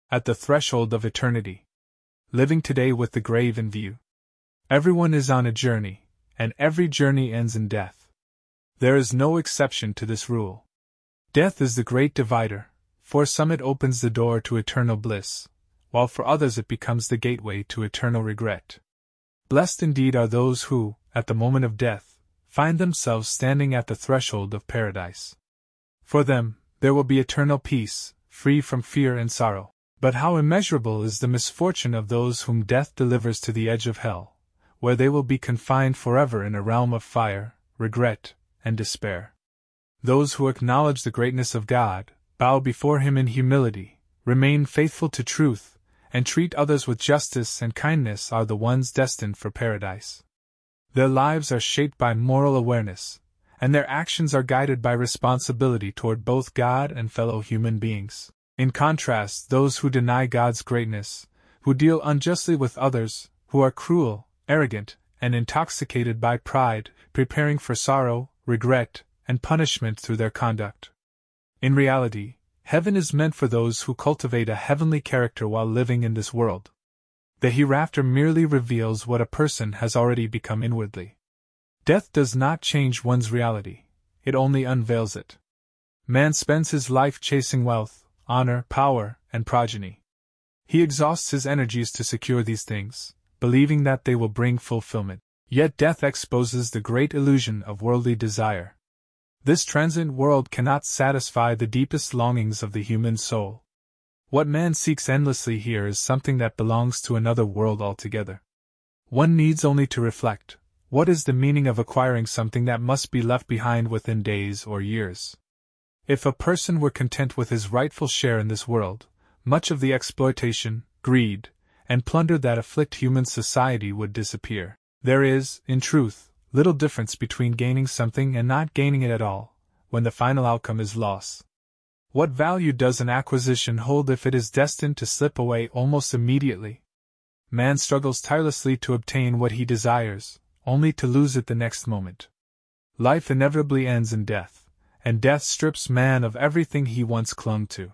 at the threshold of eternity, living today with the grave in view. Everyone is on a journey, and every journey ends in death. There is no exception to this rule. Death is the great divider. For some it opens the door to eternal bliss, while for others it becomes the gateway to eternal regret. Blessed indeed are those who, at the moment of death, find themselves standing at the threshold of paradise. For them, there will be eternal peace, free from fear and sorrow. But how immeasurable is the misfortune of those whom death delivers to the edge of hell, where they will be confined forever in a realm of fire, regret, and despair. Those who acknowledge the greatness of God, bow before Him in humility, remain faithful to truth, and treat others with justice and kindness are the ones destined for paradise. Their lives are shaped by moral awareness, and their actions are guided by responsibility toward both God and fellow human beings. In contrast, those who deny God's greatness, who deal unjustly with others, who are cruel, arrogant, and intoxicated by pride, preparing for sorrow, regret, and punishment through their conduct. In reality, heaven is meant for those who cultivate a heavenly character while living in this world. The hereafter merely reveals what a person has already become inwardly. Death does not change one's reality, it only unveils it. Man spends his life chasing wealth, honor, power, and progeny. He exhausts his energies to secure these things, believing that they will bring fulfillment. Yet death exposes the great illusion of worldly desire. This transient world cannot satisfy the deepest longings of the human soul. What man seeks endlessly here is something that belongs to another world altogether. One needs only to reflect, what is the meaning of acquiring something that must be left behind within days or years? If a person were content with his rightful share in this world, much of the exploitation, greed, and plunder that afflict human society would disappear. There is, in truth, little difference between gaining something and not gaining it at all, when the final outcome is loss. What value does an acquisition hold if it is destined to slip away almost immediately? Man struggles tirelessly to obtain what he desires, only to lose it the next moment. Life inevitably ends in death, and death strips man of everything he once clung to.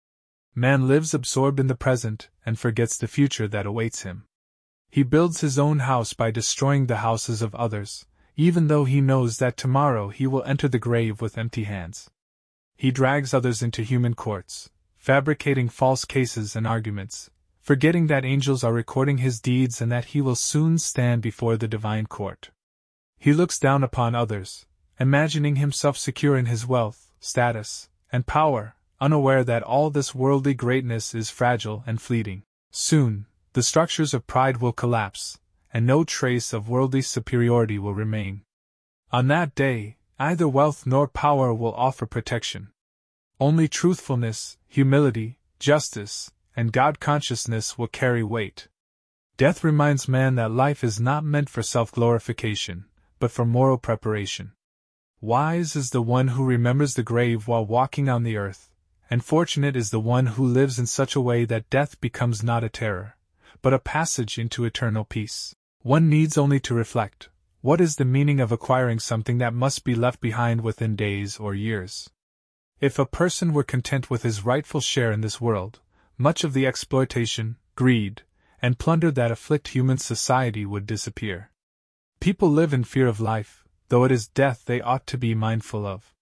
Man lives absorbed in the present and forgets the future that awaits him. He builds his own house by destroying the houses of others, even though he knows that tomorrow he will enter the grave with empty hands. He drags others into human courts, fabricating false cases and arguments, forgetting that angels are recording his deeds and that he will soon stand before the divine court. He looks down upon others, imagining himself secure in his wealth, status, and power, unaware that all this worldly greatness is fragile and fleeting. Soon, the structures of pride will collapse, and no trace of worldly superiority will remain. On that day, neither wealth nor power will offer protection. Only truthfulness, humility, justice, and God-consciousness will carry weight. Death reminds man that life is not meant for self-glorification, but for moral preparation. Wise is the one who remembers the grave while walking on the earth, and fortunate is the one who lives in such a way that death becomes not a terror, but a passage into eternal peace. One needs only to reflect, what is the meaning of acquiring something that must be left behind within days or years? If a person were content with his rightful share in this world, much of the exploitation, greed, and plunder that afflict human society would disappear. People live in fear of life, though it is death they ought to be mindful of.